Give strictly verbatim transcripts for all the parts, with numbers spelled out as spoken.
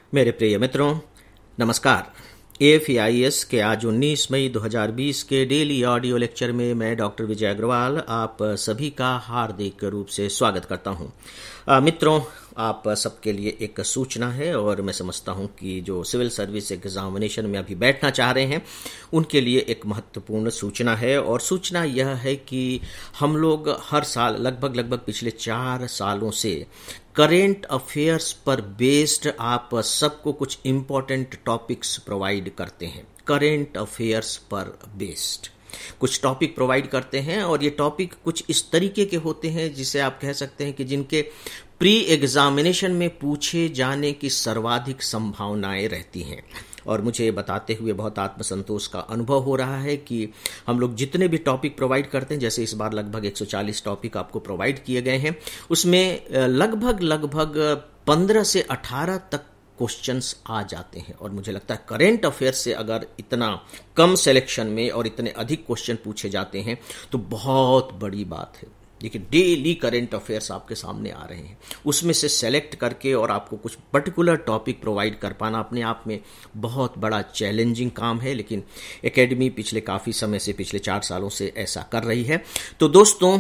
मेरे प्रिय मित्रों, नमस्कार। ए एफ आई एस के आज उन्नीस मई दो हज़ार बीस के डेली ऑडियो लेक्चर में मैं डॉक्टर विजय अग्रवाल आप सभी का हार्दिक रूप से स्वागत करता हूं। आ, मित्रों, आप सबके लिए एक सूचना है और मैं समझता हूं कि जो सिविल सर्विस एग्जामिनेशन में अभी बैठना चाह रहे हैं उनके लिए एक महत्वपूर्ण सूचना है। और सूचना यह है कि हम लोग हर साल लगभग लगभग पिछले चार सालों से करेंट अफेयर्स पर बेस्ड आप सबको कुछ इम्पोर्टेंट टॉपिक्स प्रोवाइड करते हैं। करेंट अफेयर्स पर बेस्ड कुछ टॉपिक प्रोवाइड करते हैं और ये टॉपिक कुछ इस तरीके के होते हैं जिसे आप कह सकते हैं कि जिनके प्री एग्जामिनेशन में पूछे जाने की सर्वाधिक संभावनाएं रहती हैं। और मुझे ये बताते हुए बहुत आत्मसंतोष का अनुभव हो रहा है कि हम लोग जितने भी टॉपिक प्रोवाइड करते हैं, जैसे इस बार लगभग एक सौ चालीस टॉपिक आपको प्रोवाइड किए गए हैं, उसमें लगभग लगभग पंद्रह से अठारह तक क्वेश्चंस आ जाते हैं। और मुझे लगता है करेंट अफेयर से अगर इतना कम सिलेक्शन में और इतने अधिक क्वेश्चन पूछे जाते हैं तो बहुत बड़ी बात है। देखिए, डेली करेंट अफेयर्स आपके सामने आ रहे हैं, उसमें से सेलेक्ट करके और आपको कुछ पर्टिकुलर टॉपिक प्रोवाइड कर पाना अपने आप में बहुत बड़ा चैलेंजिंग काम है, लेकिन एकेडमी पिछले काफ़ी समय से, पिछले चार सालों से ऐसा कर रही है। तो दोस्तों,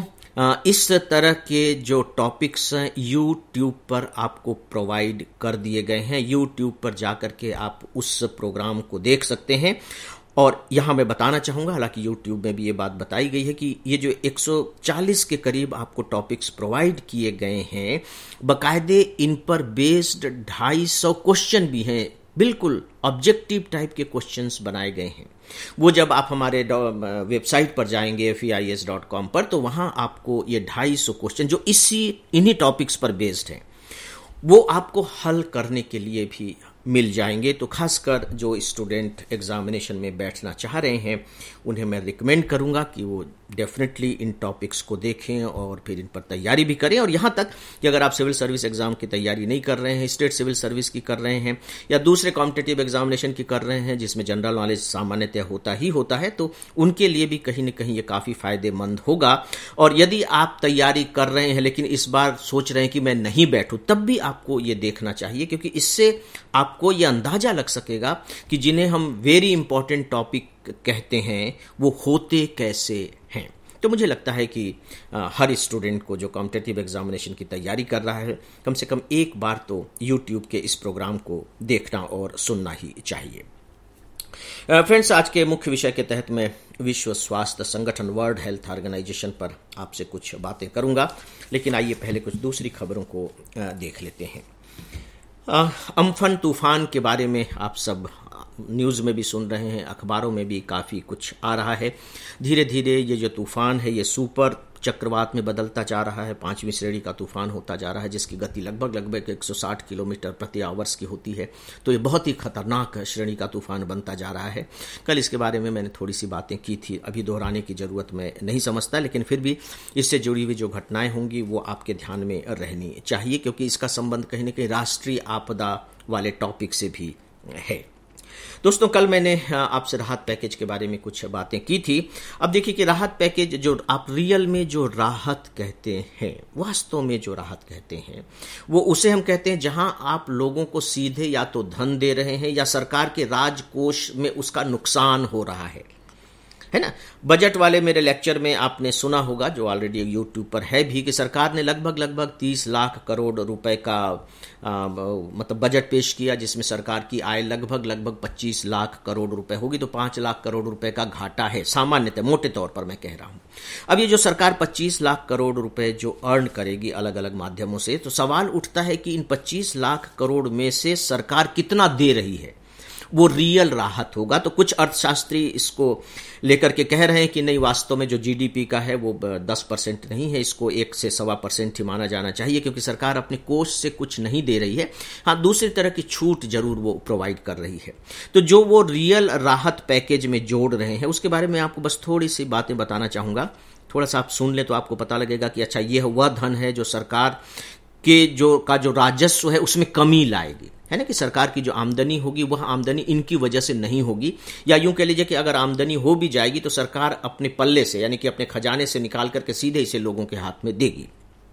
इस तरह के जो टॉपिक्स यूट्यूब पर आपको प्रोवाइड कर दिए गए हैं। यूट्यूब पर जाकर के आप उस प्रोग्राम को देख सकते हैं। और यहाँ मैं बताना चाहूँगा, हालांकि यूट्यूब में भी ये बात बताई गई है कि ये जो एक सौ चालीस के करीब आपको टॉपिक्स प्रोवाइड किए गए हैं, बकायदे इन पर बेस्ड ढाई सौ क्वेश्चन भी हैं, बिल्कुल ऑब्जेक्टिव टाइप के क्वेश्चंस बनाए गए हैं। वो जब आप हमारे वेबसाइट पर जाएंगे F E I S dot com पर, तो वहाँ आपको ये ढाई सौ क्वेश्चन जो इसी इन्हीं टॉपिक्स पर बेस्ड हैं वो आपको हल करने के लिए भी मिल जाएंगे। तो खासकर जो स्टूडेंट एग्जामिनेशन में बैठना चाह रहे हैं उन्हें मैं रिकमेंड करूंगा कि वो डेफिनेटली इन टॉपिक्स को देखें और फिर इन पर तैयारी भी करें। और यहाँ तक कि अगर आप सिविल सर्विस एग्जाम की तैयारी नहीं कर रहे हैं, स्टेट सिविल सर्विस की कर रहे हैं या दूसरे कॉम्पिटिटिव एग्जामिनेशन की कर रहे हैं जिसमें जनरल नॉलेज सामान्यतः होता ही होता है, तो उनके लिए भी कहीं न कहीं ये काफ़ी फायदेमंद होगा। और यदि आप तैयारी कर रहे हैं लेकिन इस बार सोच रहे हैं कि मैं नहीं बैठूं, तब भी आपको ये देखना चाहिए, क्योंकि इससे आपको ये अंदाजा लग सकेगा कि जिन्हें हम वेरी इंपॉर्टेंट टॉपिक कहते हैं वो होते कैसे हैं। तो मुझे लगता है कि आ, हर स्टूडेंट को जो कॉम्पिटिटिव एग्जामिनेशन की तैयारी कर रहा है कम से कम एक बार तो यूट्यूब के इस प्रोग्राम को देखना और सुनना ही चाहिए। फ्रेंड्स, आज के मुख्य विषय के तहत मैं विश्व स्वास्थ्य संगठन वर्ल्ड हेल्थ ऑर्गेनाइजेशन पर आपसे कुछ बातें करूंगा, लेकिन आइए पहले कुछ दूसरी खबरों को आ, देख लेते हैं। अम्फन तूफान के बारे में आप सब न्यूज़ में भी सुन रहे हैं, अखबारों में भी काफ़ी कुछ आ रहा है। धीरे धीरे ये जो तूफान है ये सुपर चक्रवात में बदलता जा रहा है, पांचवी श्रेणी का तूफान होता जा रहा है, जिसकी गति लगभग लगभग एक सौ साठ किलोमीटर प्रति आवर्स की होती है। तो ये बहुत ही खतरनाक श्रेणी का तूफान बनता जा रहा है। कल इसके बारे में मैंने थोड़ी सी बातें की थी, अभी दोहराने की जरूरत मैं नहीं समझता, लेकिन फिर भी इससे जुड़ी हुई जो घटनाएं होंगी वो आपके ध्यान में रहनी चाहिए, क्योंकि इसका संबंध कहीं न कहीं राष्ट्रीय आपदा वाले टॉपिक से भी है। दोस्तों, कल मैंने आपसे राहत पैकेज के बारे में कुछ बातें की थी। अब देखिए कि राहत पैकेज जो आप रियल में जो राहत कहते हैं, वास्तव में जो राहत कहते हैं, वो उसे हम कहते हैं जहां आप लोगों को सीधे या तो धन दे रहे हैं या सरकार के राजकोष में उसका नुकसान हो रहा है, है ना। बजट वाले मेरे लेक्चर में आपने सुना होगा, जो ऑलरेडी यूट्यूब पर है भी, कि सरकार ने लगभग लगभग तीस लाख करोड़ रुपए का आ, मतलब बजट पेश किया, जिसमें सरकार की आय लगभग लगभग पच्चीस लाख करोड़ रुपए होगी। तो पांच लाख करोड़ रुपए का घाटा है, सामान्यतः मोटे तौर पर मैं कह रहा हूं। अब ये जो सरकार पच्चीस लाख करोड़ रुपए जो अर्न करेगी अलग अलग माध्यमों से, तो सवाल उठता है कि इन पच्चीस लाख करोड़ में से सरकार कितना दे रही है, वो रियल राहत होगा। तो कुछ अर्थशास्त्री इसको लेकर के कह रहे हैं कि नहीं, वास्तव में जो जीडीपी का है वो दस परसेंट नहीं है, इसको एक से सवा परसेंट ही माना जाना चाहिए, क्योंकि सरकार अपने कोष से कुछ नहीं दे रही है। हाँ, दूसरी तरह की छूट जरूर वो प्रोवाइड कर रही है। तो जो वो रियल राहत पैकेज में जोड़ रहे हैं उसके बारे में आपको बस थोड़ी सी बातें बताना चाहूंगा। थोड़ा सा आप सुन ले तो आपको पता लगेगा कि अच्छा, ये वह धन है जो सरकार के जो का जो राजस्व है उसमें कमी लाएगी, है ना, कि सरकार की जो आमदनी होगी वह आमदनी इनकी वजह से नहीं होगी, या यूं कह लीजिए कि अगर आमदनी हो भी जाएगी तो सरकार अपने पल्ले से, यानी कि अपने खजाने से निकाल करके सीधे इसे लोगों के हाथ में देगी।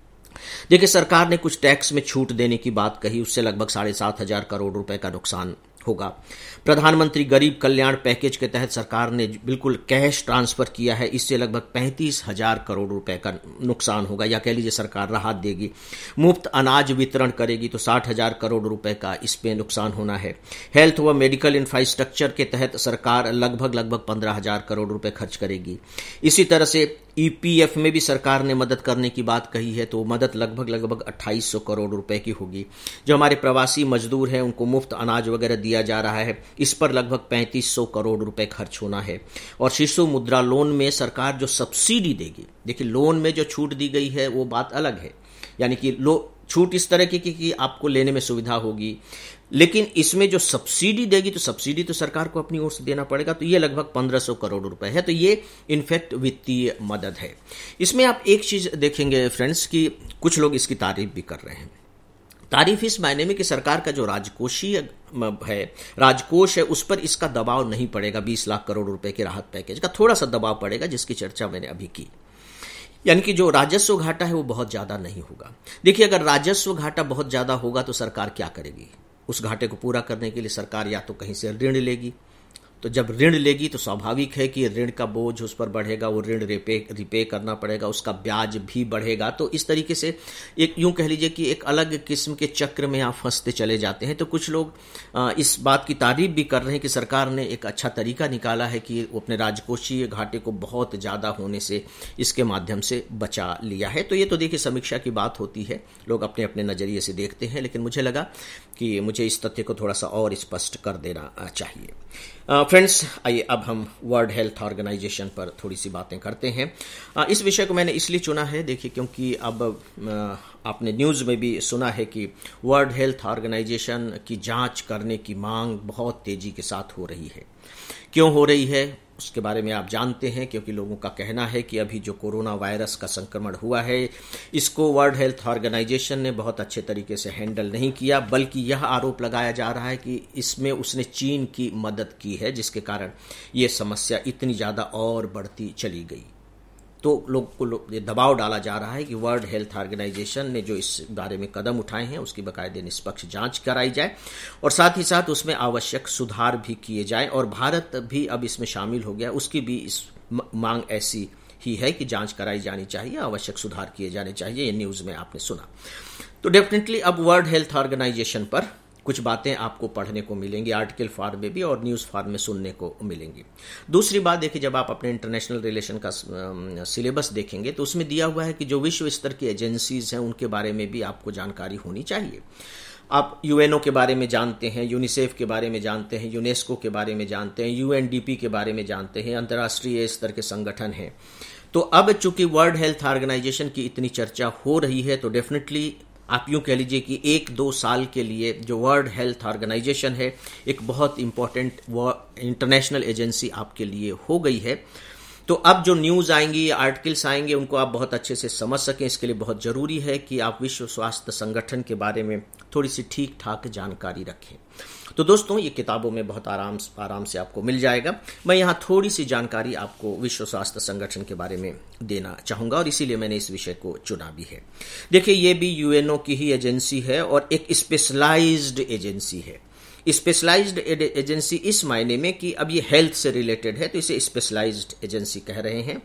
देखिए, सरकार ने कुछ टैक्स में छूट देने की बात कही, उससे लगभग साढ़े सात हजार करोड़ रुपए का नुकसान होगा। प्रधानमंत्री गरीब कल्याण पैकेज के तहत सरकार ने बिल्कुल कैश ट्रांसफर किया है, इससे लगभग पैंतीस हजार करोड़ रुपए का नुकसान होगा, या कह लीजिए सरकार राहत देगी। मुफ्त अनाज वितरण करेगी तो साठ हजार करोड़ रुपए का इसमें नुकसान होना है। हेल्थ व मेडिकल इंफ्रास्ट्रक्चर के तहत सरकार लगभग लगभग पंद्रह हजार करोड़ रुपए खर्च करेगी। इसी तरह से ईपीएफ में भी सरकार ने मदद करने की बात कही है, तो मदद लगभग लगभग अट्ठाईस सौ करोड़ रुपए की होगी। जो हमारे प्रवासी मजदूर हैं उनको मुफ्त अनाज वगैरह दिया जा रहा है, इस पर लगभग पैंतीस सौ करोड़ रुपए खर्च होना है। और शिशु मुद्रा लोन में सरकार जो सब्सिडी देगी, देखिए लोन में जो छूट दी गई है वो बात अलग है, यानी कि लो छूट इस तरह की कि आपको लेने में सुविधा होगी, लेकिन इसमें जो सब्सिडी देगी तो सब्सिडी तो सरकार को अपनी ओर से देना पड़ेगा, तो ये लगभग पंद्रह सौ करोड़ रुपए है। तो ये इनफैक्ट वित्तीय मदद है। इसमें आप एक चीज देखेंगे फ्रेंड्स कि कुछ लोग इसकी तारीफ भी कर रहे हैं। तारीफ इस मायने में कि सरकार का जो राजकोषीय है, राजकोष है, उस पर इसका दबाव नहीं पड़ेगा। बीस लाख करोड़ रुपए के राहत पैकेज का थोड़ा सा दबाव पड़ेगा, जिसकी चर्चा मैंने अभी की, यानी कि जो राजस्व घाटा है वो बहुत ज्यादा नहीं होगा। देखिए, अगर राजस्व घाटा बहुत ज्यादा होगा तो सरकार क्या करेगी? उस घाटे को पूरा करने के लिए सरकार या तो कहीं से ऋण लेगी, तो जब ऋण लेगी तो स्वाभाविक है कि ऋण का बोझ उस पर बढ़ेगा, वो ऋण रिपे रिपे करना पड़ेगा, उसका ब्याज भी बढ़ेगा। तो इस तरीके से एक यूं कह लीजिए कि एक अलग किस्म के चक्र में आप फंसते चले जाते हैं। तो कुछ लोग इस बात की तारीफ भी कर रहे हैं कि सरकार ने एक अच्छा तरीका निकाला है कि वो अपने राजकोषीय घाटे को बहुत ज़्यादा होने से इसके माध्यम से बचा लिया है। तो ये तो देखिए समीक्षा की बात होती है, लोग अपने अपने नज़रिए से देखते हैं, लेकिन मुझे लगा कि मुझे इस तथ्य को थोड़ा सा और स्पष्ट कर देना चाहिए। फ्रेंड्स, आइए अब हम वर्ल्ड हेल्थ ऑर्गेनाइजेशन पर थोड़ी सी बातें करते हैं। uh, इस विषय को मैंने इसलिए चुना है, देखिए, क्योंकि अब uh, आपने न्यूज़ में भी सुना है कि वर्ल्ड हेल्थ ऑर्गेनाइजेशन की जांच करने की मांग बहुत तेजी के साथ हो रही है। क्यों हो रही है उसके बारे में आप जानते हैं, क्योंकि लोगों का कहना है कि अभी जो कोरोना वायरस का संक्रमण हुआ है, इसको वर्ल्ड हेल्थ ऑर्गेनाइजेशन ने बहुत अच्छे तरीके से हैंडल नहीं किया, बल्कि यह आरोप लगाया जा रहा है कि इसमें उसने चीन की मदद की है, जिसके कारण ये समस्या इतनी ज़्यादा और बढ़ती चली गई। तो लोग को लो, ये दबाव डाला जा रहा है कि वर्ल्ड हेल्थ ऑर्गेनाइजेशन ने जो इस बारे में कदम उठाए हैं उसकी बाकायदे निष्पक्ष जांच कराई जाए और साथ ही साथ उसमें आवश्यक सुधार भी किए जाए। और भारत भी अब इसमें शामिल हो गया, उसकी भी इस मांग ऐसी ही है कि जांच कराई जानी चाहिए, आवश्यक सुधार किए जाने चाहिए। ये न्यूज़ में आपने सुना। तो डेफिनेटली अब वर्ल्ड हेल्थ ऑर्गेनाइजेशन पर कुछ बातें आपको पढ़ने को मिलेंगी, आर्टिकल फॉर्म में भी और न्यूज़ फॉर्म में सुनने को मिलेंगी। दूसरी बात देखिए, जब आप अपने इंटरनेशनल रिलेशन का सिलेबस देखेंगे तो उसमें दिया हुआ है कि जो विश्व स्तर की एजेंसीज हैं उनके बारे में भी आपको जानकारी होनी चाहिए। आप यूएनओ के बारे में जानते हैं, यूनिसेफ के बारे में जानते हैं, यूनेस्को के बारे में जानते हैं, यूएनडीपी के बारे में जानते हैं, अंतर्राष्ट्रीय स्तर के संगठन हैं। तो अब चूंकि वर्ल्ड हेल्थ ऑर्गेनाइजेशन की इतनी चर्चा हो रही है, तो डेफिनेटली आप यूं कह लीजिए कि एक दो साल के लिए जो वर्ल्ड हेल्थ ऑर्गेनाइजेशन है एक बहुत इंपॉर्टेंट इंटरनेशनल एजेंसी आपके लिए हो गई है। तो अब जो न्यूज़ आएंगी, आर्टिकल्स आएंगे, उनको आप बहुत अच्छे से समझ सकें, इसके लिए बहुत ज़रूरी है कि आप विश्व स्वास्थ्य संगठन के बारे में थोड़ी सी ठीक ठाक जानकारी रखें। तो दोस्तों, ये किताबों में बहुत आराम आराम से आपको मिल जाएगा। मैं यहाँ थोड़ी सी जानकारी आपको विश्व स्वास्थ्य संगठन के बारे में देना चाहूँगा और इसीलिए मैंने इस विषय को चुना भी है। देखिए, ये भी यूएनओ की ही एजेंसी है और एक स्पेशलाइज्ड एजेंसी है। स्पेशलाइज्ड एजेंसी इस मायने में कि अब ये हेल्थ से रिलेटेड है, तो इसे स्पेशलाइज्ड एजेंसी कह रहे हैं।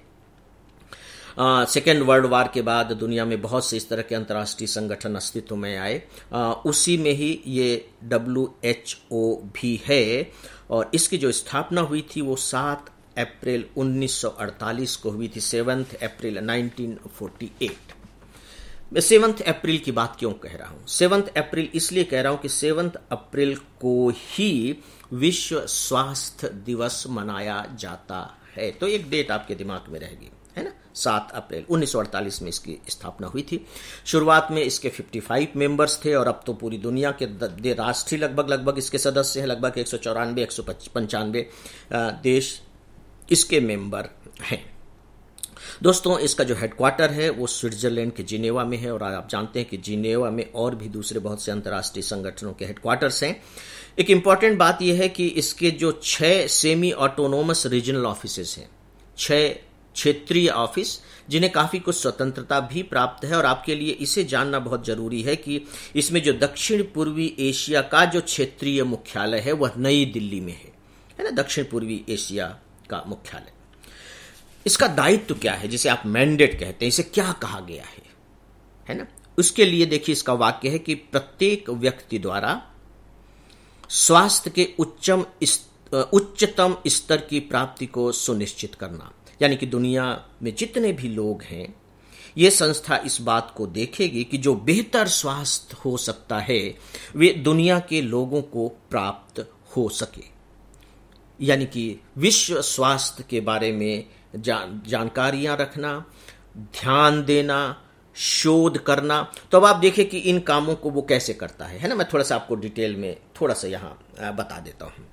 सेकेंड वर्ल्ड वार के बाद दुनिया में बहुत से इस तरह के अंतर्राष्ट्रीय संगठन अस्तित्व में आए, आ, उसी में ही ये डब्ल्यू एच ओ भी है और इसकी जो स्थापना हुई थी वो सात अप्रैल उन्नीस सौ अड़तालीस को हुई थी, seventh April nineteen forty eight. मैं सेवन्थ अप्रैल की बात क्यों कह रहा हूं? सेवन्थ अप्रैल इसलिए कह रहा हूं कि सेवन्थ अप्रैल को ही विश्व स्वास्थ्य दिवस मनाया जाता है। तो एक डेट आपके दिमाग में रहेगी, है ना, सात अप्रैल उन्नीस सौ अड़तालीस में इसकी स्थापना हुई थी। शुरुआत में इसके पचपन मेंबर्स थे और अब तो पूरी दुनिया के राष्ट्र लगभग लगभग इसके सदस्य हैं, लगभग एक सौ चौरानवे एक सौ पंचानवे देश इसके मेंबर हैं। दोस्तों, इसका जो हेडक्वार्टर है वो स्विट्जरलैंड के जिनेवा में है और आप जानते हैं कि जिनेवा में और भी दूसरे बहुत से अंतर्राष्ट्रीय संगठनों के हेडक्वार्टर्स हैं। एक इम्पॉर्टेंट बात यह है कि इसके जो छह सेमी ऑटोनोमस रीजनल ऑफिसेज हैं, छह क्षेत्रीय ऑफिस, जिन्हें काफी कुछ स्वतंत्रता भी प्राप्त है। और आपके लिए इसे जानना बहुत जरूरी है कि इसमें जो दक्षिण पूर्वी एशिया का जो क्षेत्रीय मुख्यालय है वह नई दिल्ली में है, है ना, दक्षिण पूर्वी एशिया का मुख्यालय। इसका दायित्व क्या है, जिसे आप मैंडेट कहते हैं, इसे क्या कहा गया है, है ना। उसके लिए देखिए, इसका वाक्य है कि प्रत्येक व्यक्ति द्वारा स्वास्थ्य के उच्चम उच्चतम स्तर की प्राप्ति को सुनिश्चित करना। यानी कि दुनिया में जितने भी लोग हैं, ये संस्था इस बात को देखेगी कि जो बेहतर स्वास्थ्य हो सकता है वे दुनिया के लोगों को प्राप्त हो सके। यानी कि विश्व स्वास्थ्य के बारे में जान, जानकारियां रखना, ध्यान देना, शोध करना। तो अब आप देखें कि इन कामों को वो कैसे करता है, है ना। मैं थोड़ा सा आपको डिटेल में थोड़ा सा यहां बता देता हूं।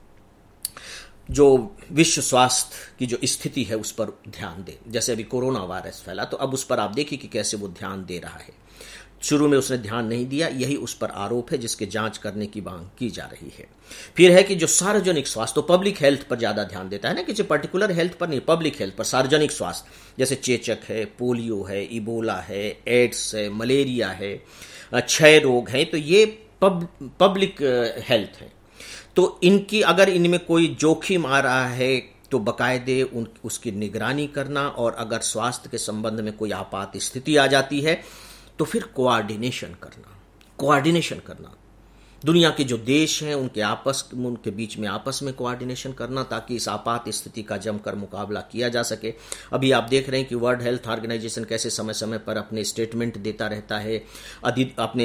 जो विश्व स्वास्थ्य की जो स्थिति है उस पर ध्यान दे। जैसे अभी कोरोना वायरस फैला, तो अब उस पर आप देखिए कि कैसे वो ध्यान दे रहा है। शुरू में उसने ध्यान नहीं दिया, यही उस पर आरोप है, जिसके जांच करने की मांग की जा रही है। फिर है कि जो सार्वजनिक स्वास्थ्य, तो पब्लिक हेल्थ पर ज्यादा ध्यान देता है ना, किसी पर्टिकुलर हेल्थ पर नहीं, पब्लिक हेल्थ पर, सार्वजनिक स्वास्थ्य, जैसे चेचक है, पोलियो है, इबोला है, एड्स है, मलेरिया है, क्षय रोग है। तो ये पब, पब्लिक हेल्थ है। तो इनकी अगर इनमें कोई जोखिम आ रहा है तो बकायदे उन उसकी निगरानी करना, और अगर स्वास्थ्य के संबंध में कोई आपात स्थिति आ जाती है तो फिर कोऑर्डिनेशन करना कोऑर्डिनेशन करना दुनिया के जो देश हैं उनके आपस उनके बीच में आपस में कोऑर्डिनेशन करना, ताकि इस आपात स्थिति का जमकर मुकाबला किया जा सके। अभी आप देख रहे हैं कि वर्ल्ड हेल्थ ऑर्गेनाइजेशन कैसे समय समय पर अपने स्टेटमेंट देता रहता है, अपने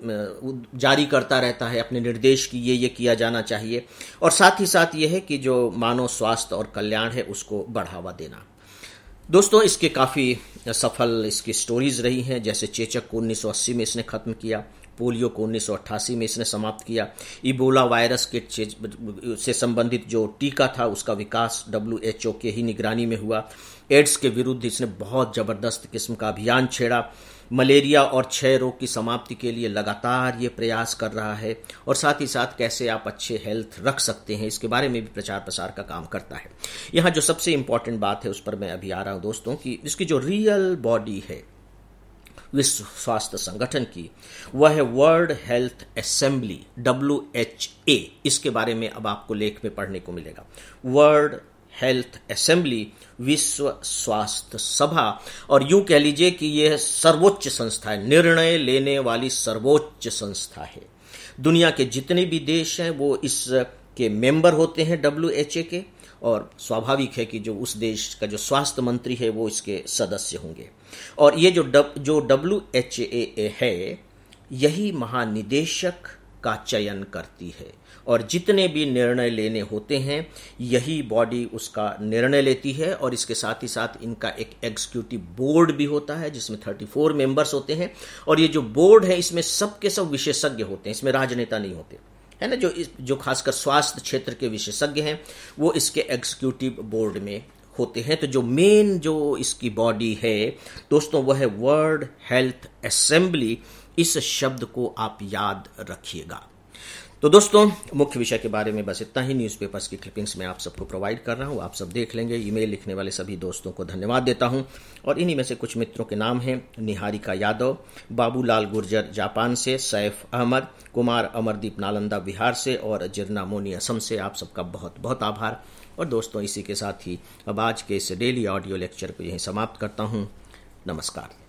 जारी करता रहता है अपने निर्देश कि ये ये किया जाना चाहिए। और साथ ही साथ ये है कि जो मानव स्वास्थ्य और कल्याण है उसको बढ़ावा देना। दोस्तों, इसके काफ़ी सफल इसकी स्टोरीज रही हैं। जैसे चेचक को उन्नीस सौ अस्सी में इसने खत्म किया, पोलियो को उन्नीस सौ अट्ठासी में इसने समाप्त किया, इबोला वायरस के से संबंधित जो टीका था उसका विकास डब्ल्यू एच ओ के ही निगरानी में हुआ, एड्स के विरुद्ध इसने बहुत जबरदस्त किस्म का अभियान छेड़ा, मलेरिया और क्षय रोग की समाप्ति के लिए लगातार ये प्रयास कर रहा है, और साथ ही साथ कैसे आप अच्छे हेल्थ रख सकते हैं इसके बारे में भी प्रचार प्रसार का काम करता है। यहाँ जो सबसे इंपॉर्टेंट बात है उस पर मैं अभी आ रहा हूँ दोस्तों, कि इसकी जो रियल बॉडी है विश्व स्वास्थ्य संगठन की, वह है World Health Assembly, W H A. इसके बारे में अब आपको लेख में पढ़ने को मिलेगा। वर्ल्ड हेल्थ असेंबली, विश्व स्वास्थ्य सभा, और यूं कह लीजिए कि यह सर्वोच्च संस्था है, निर्णय लेने वाली सर्वोच्च संस्था है। दुनिया के जितने भी देश हैं वो इसके मेंबर होते हैं डब्ल्यू एच ए के, और स्वाभाविक है कि जो उस देश का जो स्वास्थ्य मंत्री है वो इसके सदस्य होंगे। और ये जो डब, जो डब्ल्यू एच ए है, यही महानिदेशक का चयन करती है, और जितने भी निर्णय लेने होते हैं यही बॉडी उसका निर्णय लेती है। और इसके साथ ही साथ इनका एक एग्जीक्यूटिव बोर्ड भी होता है जिसमें चौंतीस मेंबर्स होते हैं, और ये जो बोर्ड है इसमें सबके सब विशेषज्ञ होते हैं, इसमें राजनेता नहीं होते, है ना। जो इस, जो खासकर स्वास्थ्य क्षेत्र के विशेषज्ञ हैं वो इसके एग्जीक्यूटिव बोर्ड में होते हैं। तो जो मेन जो इसकी बॉडी है दोस्तों वह है वर्ल्ड हेल्थ असेंबली। इस शब्द को आप याद रखिएगा। तो दोस्तों, मुख्य विषय के बारे में बस इतना ही। न्यूज़पेपर्स की क्लिपिंग्स मैं आप सबको प्रोवाइड कर रहा हूं, आप सब देख लेंगे। ईमेल लिखने वाले सभी दोस्तों को धन्यवाद देता हूं, और इन्हीं में से कुछ मित्रों के नाम हैं: निहारिका यादव, बाबूलाल गुर्जर जापान से, सैफ अहमद, कुमार अमरदीप नालंदा बिहार से, और जिरना मोनी असम से। आप सबका बहुत बहुत आभार। और दोस्तों, इसी के साथ ही अब आज के इस डेली ऑडियो लेक्चर को यहीं समाप्त करता हूं। नमस्कार।